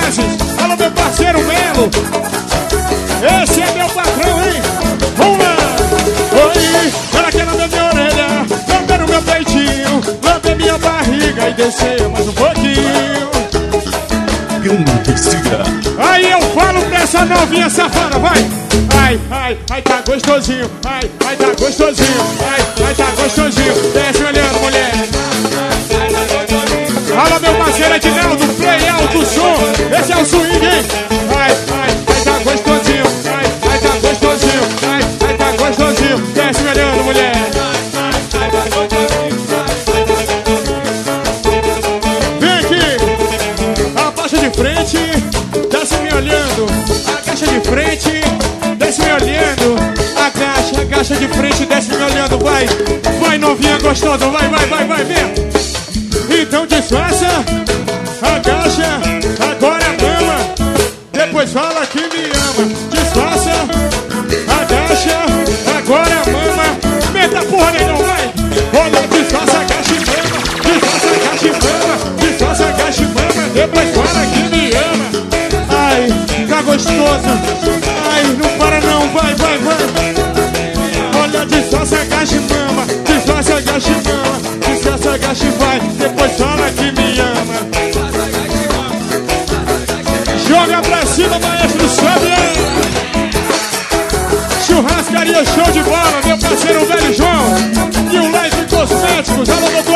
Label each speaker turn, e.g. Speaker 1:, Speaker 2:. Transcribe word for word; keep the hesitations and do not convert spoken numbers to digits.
Speaker 1: Menezes. Alô, meu parceiro Melo. Esse é meu patrão, hein? Vamos lá. Oi, ela quer lamber minha orelha, lamber o meu peitinho, lamber minha barriga e descer mais um pouquinho.
Speaker 2: Grande Cira.
Speaker 1: Aí eu falo pra essa novinha safada, vai. Ai, ai, ai, tá gostosinho. Ai, ai, tá gostosinho. Ai, ai, tá gostosinho. Desce olhando, mulher. Fala, meu parceiro Edinaldo, play alto som. Esse é o swing, hein? Ai, ai, ai, tá gostosinho. Ai, ai, tá gostosinho. Ai, ai, tá gostosinho. Desce olhando, mulher. Vem aqui. A faixa de frente, desce me olhando. A caixa de frente, desce me olhando. Agacha, agacha de frente, desce me olhando. Vai, vai novinha gostosa. Vai, vai, vai, vai, vem. Então disfarça, agacha, agora mama. Depois fala que me ama. Disfarça, agacha, agora mama. Meta porra, negão, vai. Olha, disfarça, agacha e mama. Disfarça, agacha e mama. Disfarça, agacha e mama. Depois fala que me ama. Ai, tá gostoso. Ai, não para não, vai, vai, vai. Olha, disfarça, agacha e mama. Disfarça, agacha e mama. Disfarça, agacha e vai. Depois fala que me ama. Joga pra cima, maestro, sobe. Churrascaria show de bola, meu parceiro velho João. E o Life Cosméticos, alô,